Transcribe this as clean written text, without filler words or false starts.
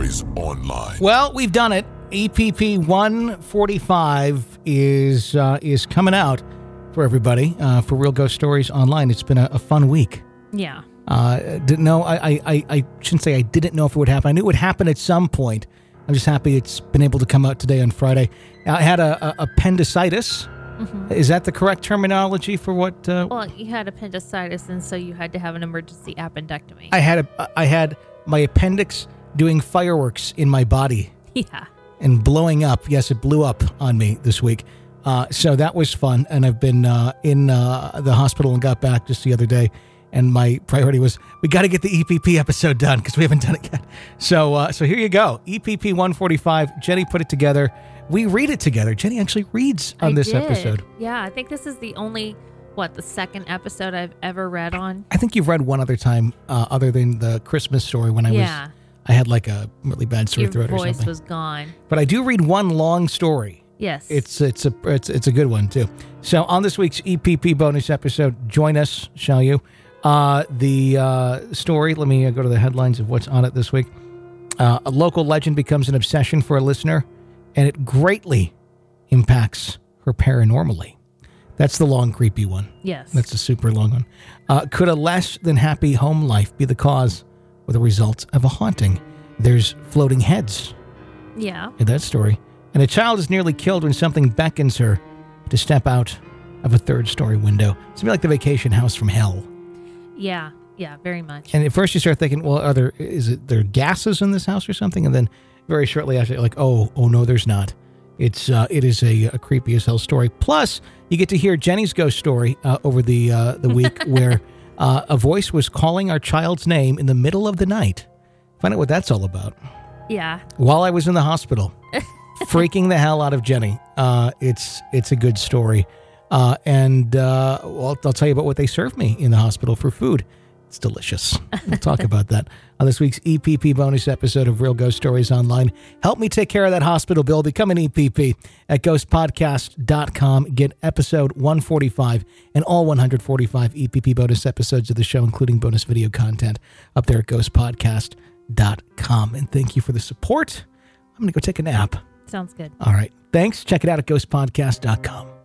Stories Online. Well, we've done it. EPP 145 is coming out for everybody for Real Ghost Stories Online. It's been a fun week. Yeah. Didn't know. I shouldn't say I didn't know if it would happen. I knew it would happen at some point. I'm just happy it's been able to come out today on Friday. I had a appendicitis. Mm-hmm. Is that the correct terminology for what? Well, you had appendicitis, and so you had to have an emergency appendectomy. I had my appendix doing fireworks in my body. Yeah. And blowing up. Yes, it blew up on me this week. So that was fun. And I've been in the hospital and got back just the other day. And my priority was, we got to get the EPP episode done because we haven't done it yet. So here you go. EPP 145. Jenny put it together. We read it together. Jenny actually reads on this episode. Yeah, I think this is the only, the second episode I've ever read on. I think you've read one other time other than the Christmas story when I had like a really bad sore throat or something. Your voice was gone. But I do read one long story. Yes. It's a good one too. So on this week's EPP bonus episode, join us, shall you? The story, let me go to the headlines of what's on it this week. A local legend becomes an obsession for a listener, and it greatly impacts her paranormally. That's the long, creepy one. Yes. That's a super long one. Could a less than happy home life be the cause or the result of a haunting? There's floating heads. Yeah. In that story. And a child is nearly killed when something beckons her to step out of a third-story window. It's like the vacation house from hell. Yeah, very much. And at first you start thinking, well, is there gases in this house or something? And then very shortly after, you're like, oh no, there's not. It is a creepy as hell story. Plus, you get to hear Jenny's ghost story over the week where a voice was calling our child's name in the middle of the night. Find out what that's all about. Yeah. While I was in the hospital, freaking the hell out of Jenny. It's a good story. And I'll tell you about what they served me in the hospital for food. It's delicious. We'll talk about that on this week's EPP bonus episode of Real Ghost Stories Online. Help me take care of that hospital bill. Become an EPP at ghostpodcast.com. Get episode 145 and all 145 EPP bonus episodes of the show, including bonus video content, up there at ghostpodcast.com. And thank you for the support. I'm going to go take a nap. Sounds good. All right. Thanks. Check it out at ghostpodcast.com.